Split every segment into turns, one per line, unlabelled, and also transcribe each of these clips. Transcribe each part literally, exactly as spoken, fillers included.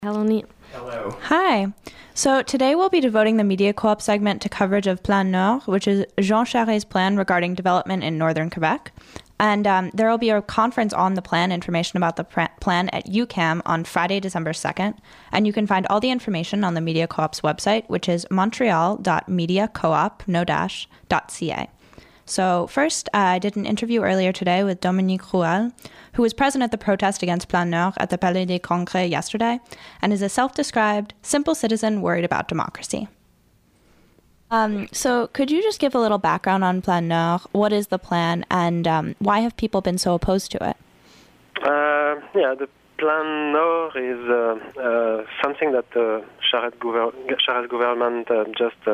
Hello, Neil.
Hello.
Hi. So today we'll be devoting the Media Co-op segment to coverage of Plan Nord, which is Jean Charest's plan regarding development in northern Quebec. And um, there will be a conference on the plan, information about the pr- plan at U Q A M on Friday, December second. And you can find all the information on the Media Co-op's website, which is montreal dot media coop, no dash, dot c a. So first, uh, I did an interview earlier today with Dominique Roual, who was present at the protest against Plan Nord at the Palais des Congrès yesterday, and is a self-described, simple citizen worried about democracy. Um, so could you just give a little background on Plan Nord? What is the plan, and um, why have people been so opposed to it?
Uh, yeah, the Plan Nord is uh, uh, something that the Charest, gover- Charest government uh, just uh,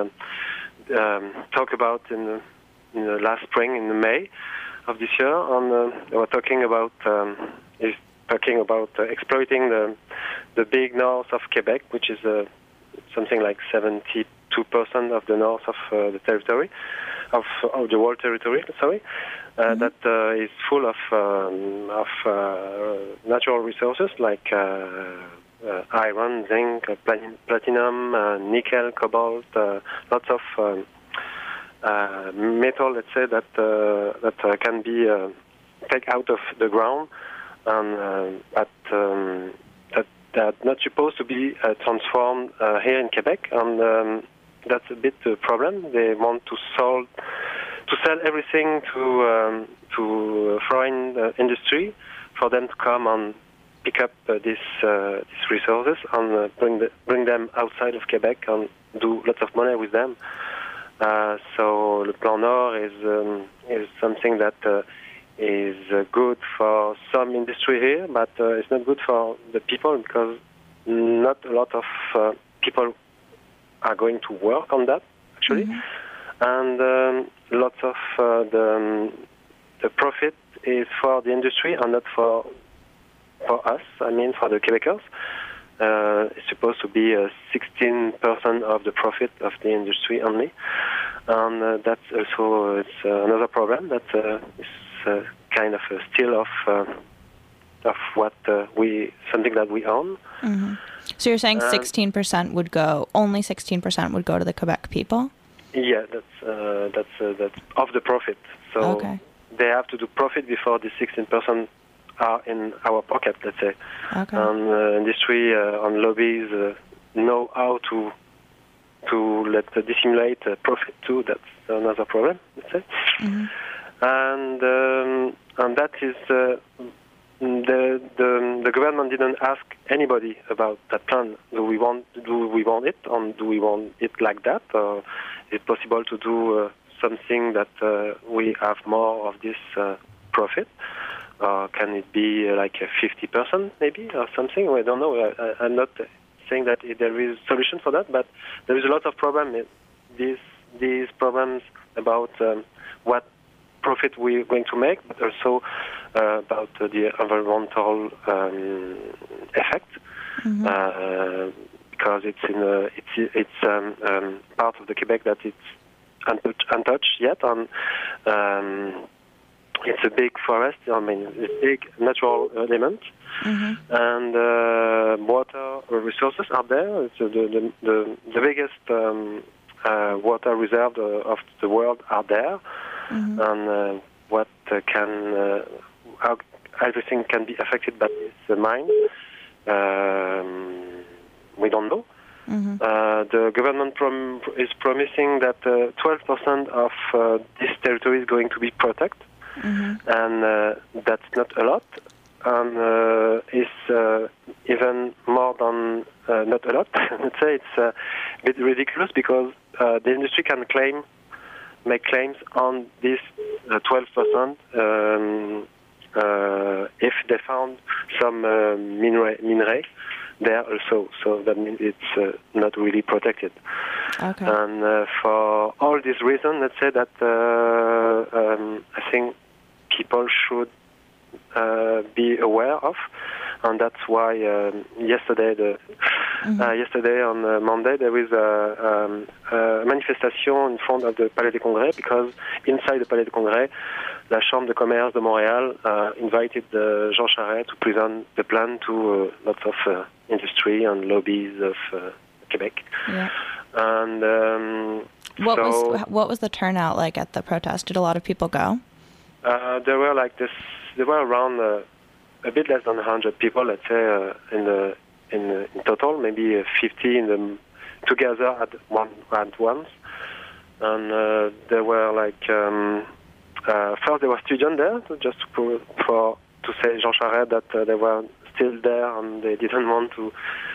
um, talked about in the in the last spring, in May of this year, and uh, they were talking about um, is talking about uh, exploiting the the big north of Quebec, which is uh, something like seventy-two percent of the north of uh, the territory, of of the world territory. Sorry, uh, mm-hmm. that uh, is full of um, of uh, natural resources like uh, uh, iron, zinc, uh, platin- platinum, uh, nickel, cobalt, uh, lots of um, Uh, metal, let's say, that uh, that uh, can be uh, taken out of the ground, and uh, that um, that that not supposed to be uh, transformed uh, here in Quebec, and um, that's a bit the problem. They want to sell to sell everything to um, to foreign uh, industry for them to come and pick up uh, these uh, these resources and uh, bring the, bring them outside of Quebec and do lots of money with them. Uh, so the Plan Nord is um, is something that uh, is uh, good for some industry here, but uh, it's not good for the people because not a lot of uh, people are going to work on that actually, mm-hmm. and um, lots of uh, the um, the profit is for the industry and not for for us. I mean, for the Quebecers. Uh, it's supposed to be uh, sixteen percent of the profit of the industry only, and uh, that's also uh, it's uh, another problem that uh, is uh, kind of a steal of uh, of what uh, we something that we own.
Mm-hmm. So you're saying sixteen percent would go, only sixteen percent would go to the Quebec people?
Yeah, that's uh, that's uh, that's of the profit. So
okay.
They have to do profit before the sixteen percent. Are in our pocket, let's say.
Okay.
And uh, industry uh, and lobbies uh, know how to to let uh, dissimulate uh, profit too. That's another problem, let's say.
Mm-hmm.
And um, and that is uh, the the the government didn't ask anybody about that plan. Do we want do we want it, and do we want it like that? Or is it possible to do uh, something that uh, we have more of this uh, profit? Or can it be uh, like a fifty percent maybe or something? I don't know. I, I, I'm not saying that there is a solution for that, but there is a lot of problem. These these problems about um, what profit we're going to make, but also uh, about uh, the environmental um, effect, mm-hmm. uh, because it's in a, it's it's um, um, part of the Quebec that it's untouched, untouched yet on. Um, It's a big forest, I mean, it's a big natural element, mm-hmm. and uh, water resources are there. It's uh, the, the, the, the biggest um, uh, water reserve of the world are there, mm-hmm. and uh, what uh, can, uh, how everything can be affected by this mine, um, we don't know. Mm-hmm. Uh, the government prom- is promising that uh, twelve percent of uh, this territory is going to be protected. Mm-hmm. And uh, that's not a lot, and uh, it's uh, even more than uh, not a lot. Let's say it's uh, a bit ridiculous because uh, the industry can claim, make claims on this uh, twelve percent um, uh, if they found some uh, mineral mineral there also. So that means it's uh, not really protected.
Okay.
And uh, for all these reasons, let's say that uh, um, I think people should uh, be aware of, and that's why um, yesterday, the mm-hmm. uh, yesterday on uh, Monday, there is a, um, a manifestation in front of the Palais des Congrès, because inside the Palais des Congrès, la Chambre de commerce de Montréal uh, invited uh, Jean Charest to present the plan to uh, lots of uh, industry and lobbies of uh, Quebec.
Yeah.
And um,
what
so,
was what was the turnout like at the protest? Did a lot of people go?
Uh, there were like this. There were around uh, a bit less than one hundred people, let's say, uh, in the in, uh, in total, maybe uh, fifty in the together at one at once. And uh, there were like um, uh, first there were students there, just to, for to say Jean Charest that uh, they were still there and they didn't want to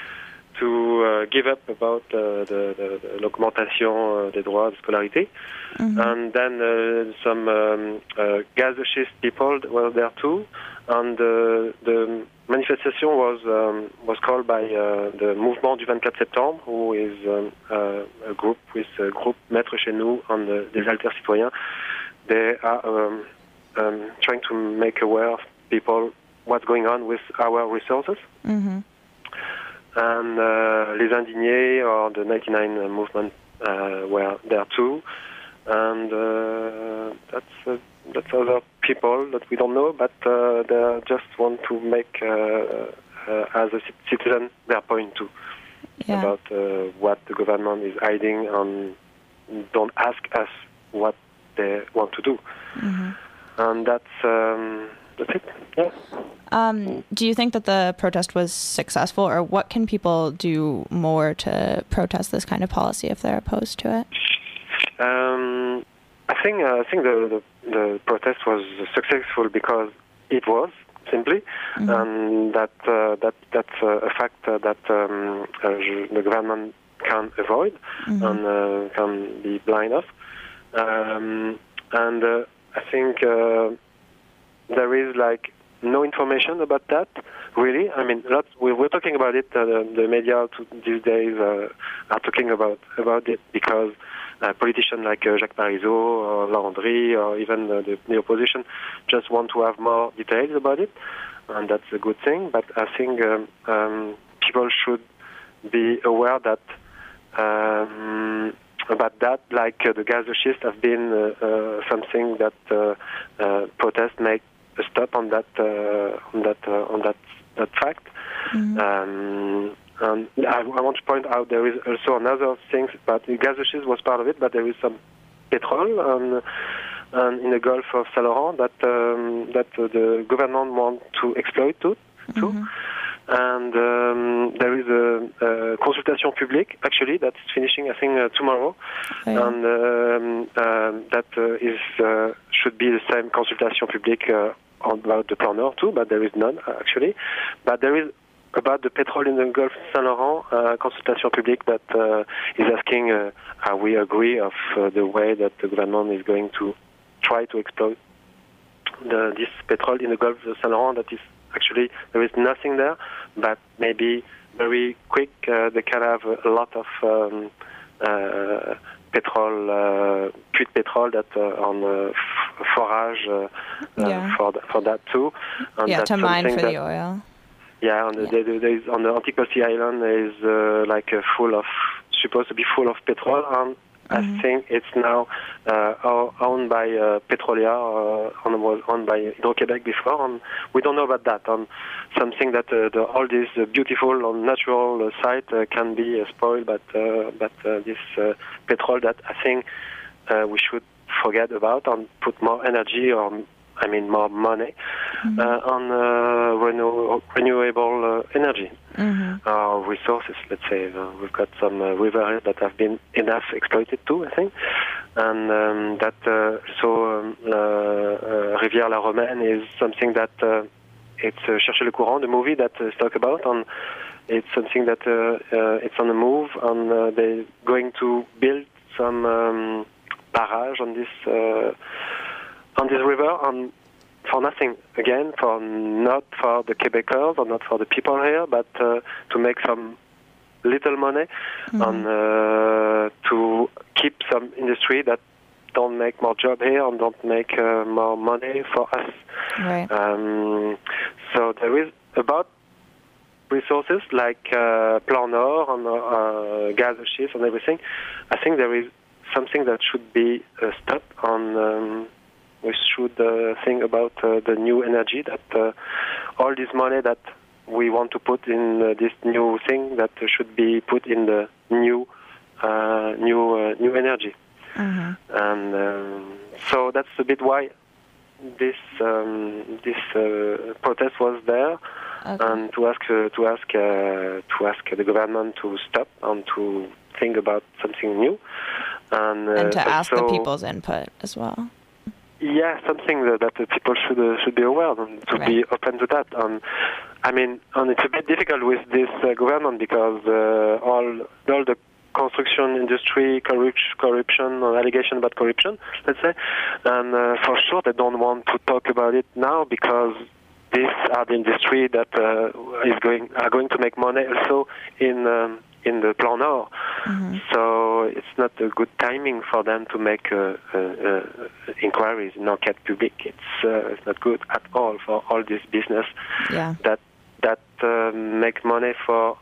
to uh, give up about uh, the, the, the l'augmentation des droits de scolarité. Mm-hmm. And then uh, some um, uh, gazachist people were there too, and uh, the manifestation was um, was called by uh, the Mouvement du vingt-quatre septembre, who is um, uh, a group with a group Maître chez nous and uh, des Alters Citoyens. They are um, um, trying to make aware of people what's going on with our resources.
Mm-hmm.
And uh, Les Indignés or the ninety-nine movement uh, were there too. And uh, that's uh, that's other people that we don't know, but uh, they just want to make, uh, uh, as a citizen, their point too, yeah. about uh, what the government is hiding, and don't ask us what they want to do.
Mm-hmm.
And that's um, that's it. Yeah.
Um, do you think that the protest was successful, or what can people do more to protest this kind of policy if they're opposed to it?
Um, I think uh, I think the, the the protest was successful because it was simply, mm-hmm. and that uh, that that's uh, a fact uh, that um, uh, the government can avoid mm-hmm. and uh, can be blind of, um, and uh, I think uh, there is like no information about that, really. I mean, lots, we, we're talking about it. Uh, the, the media to, these days uh, are talking about about it because uh, politicians like uh, Jacques Parizeau or Landry or even uh, the, the opposition just want to have more details about it, and that's a good thing. But I think um, um, people should be aware that um, about that, like uh, the gazachists have been uh, uh, something that uh, uh, protests make a stop on that uh, on that uh, on that that fact. Mm-hmm. Um, and I, I want to point out there is also another thing, but the gazachists was part of it, but there is some petrol and, and in the Gulf of Saint Laurent that um, that uh, the government want to exploit too. too. Mm-hmm. And um, there is a, a consultation publique, actually, that's finishing, I think, uh, tomorrow. Okay. And um, uh, that uh, is uh, should be the same consultation publique uh, about the Plan Nord, too, but there is none, uh, actually. But there is, about the petrol in the Gulf of Saint Laurent, uh, consultation publique that uh, is asking uh, how we agree of uh, the way that the government is going to try to exploit the, this petrol in the Gulf of Saint Laurent. That is actually, there is nothing there, but maybe very quick uh, they can have a lot of um, uh, petrol, uh, puits de pétrole that uh, on uh, f- forage uh,
yeah.
uh, for th- for that too.
And yeah, to mine for that, the oil.
Yeah, on the, yeah. There, there is, on the Anticosti Island is uh, like uh, full of supposed to be full of petrol, and mm-hmm. I think it's now uh, owned by uh, Petrolia, uh, and was owned by Hydro-Québec before, and we don't know about that. And something that uh, the, all this uh, beautiful and natural uh, site uh, can be uh, spoiled, but uh, but uh, this uh, petrol that I think uh, we should forget about and put more energy or I mean more money mm-hmm. uh, on uh, renew- renewable uh, energy. Mm-hmm. Our resources, let's say. Uh, we've got some uh, rivers that have been enough exploited too, I think. And um, that, uh, so um, uh, uh, Rivière-la-Romaine is something that, uh, it's uh, Chercher le courant, the movie that is talked about, and it's something that uh, uh, it's on the move, and uh, they're going to build some um, barrage on this, uh, on this river, and for nothing, again, for not for the Quebecers or not for the people here, but uh, to make some little money mm-hmm. and uh, to keep some industry that don't make more job here and don't make uh, more money for us.
Right.
Um, so there is about resources like uh, Plan Nord and uh, gas ships and everything. I think there is something that should be uh, stopped on. Um, we should uh, think about uh, the new energy that uh, all this money that we want to put in uh, this new thing that should be put in the new uh, new uh, new energy. Mm-hmm. And um, so that's a bit why this um, this uh, protest was there, okay. and to ask uh, to ask uh, to ask the government to stop and to think about something new, and, uh,
and to ask
also,
the people's input as well.
Yeah, something that, that the people should uh, should be aware of and to right. be open to that. Um, I mean, and it's a bit difficult with this uh, government because uh, all all the construction industry, corruption, corruption, or allegation about corruption, let's say, and uh, for sure they don't want to talk about it now because these are the industry that uh, is going are going to make money also in. Um, in the Plan Nord. Mm-hmm. So it's not a good timing for them to make uh, uh, uh, inquiries in enquête publique. It's uh, it's not good at all for all this business
yeah.
that that uh, make money for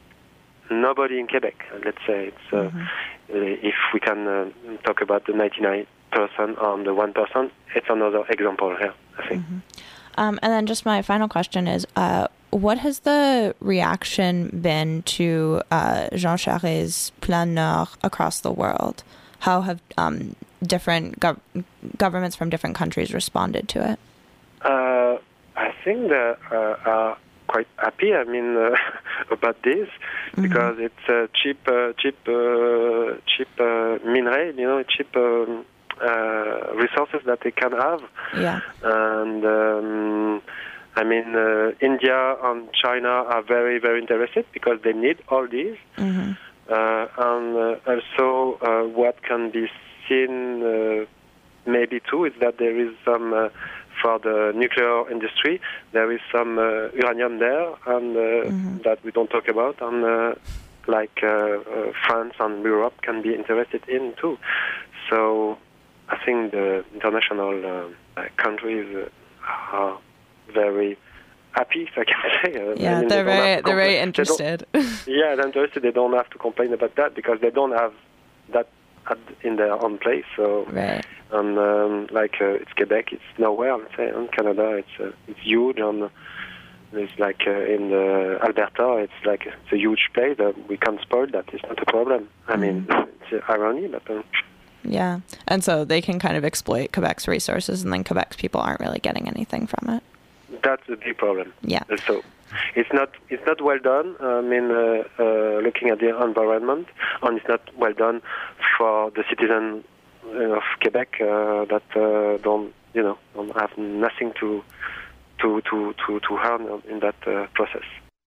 nobody in Quebec. Let's say it's uh, mm-hmm. if we can uh, talk about the ninety-nine percent on the one percent, it's another example here, I think.
Mm-hmm. Um, and then just my final question is, uh, what has the reaction been to uh, Jean Charest's Plan Nord across the world? How have um, different gov- governments from different countries responded to it?
Uh, I think they uh, are quite happy. I mean, uh, about this mm-hmm. because it's uh, cheap, uh, cheap, uh, cheap uh, mineral. You know, cheap. Um, Uh, resources that they can have,
yeah.
and um, I mean uh, India and China are very very interested because they need all these, mm-hmm. uh, and uh, also uh, what can be seen uh, maybe too is that there is some uh, for the nuclear industry there is some uh, uranium there, and uh, mm-hmm. that we don't talk about, and uh, like uh, uh, France and Europe can be interested in too. So. I think the international uh, countries uh, are very happy, if I can say. Uh,
yeah, I mean, they're
they
very they're very interested.
They yeah, they're interested. They don't have to complain about that because they don't have that at, in their own place. So,
right.
and um, like uh, it's Quebec, it's nowhere. Let's say in Canada, it's uh, it's huge, and it's like uh, in the Alberta, it's like it's a huge place. Uh, we can't spoil that. It's not a problem. I mm. mean, it's irony, but. Uh,
Yeah, and so they can kind of exploit Quebec's resources, and then Quebec's people aren't really getting anything from it.
That's a big problem.
Yeah.
So it's not it's not well done. I mean, uh, uh, looking at the environment, and it's not well done for the citizens of Quebec uh, that uh, don't you know don't have nothing to to to to, to earn in that uh, process.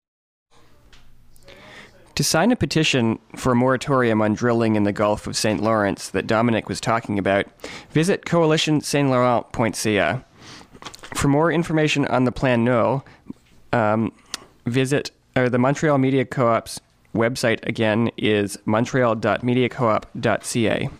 To sign a petition for a moratorium on drilling in the Gulf of Saint Lawrence that Dominic was talking about, visit coalition saint laurent dot c a. For more information on the Plan Nord, um, visit or the Montreal Media Co-op's website again is montreal dot media coop dot c a.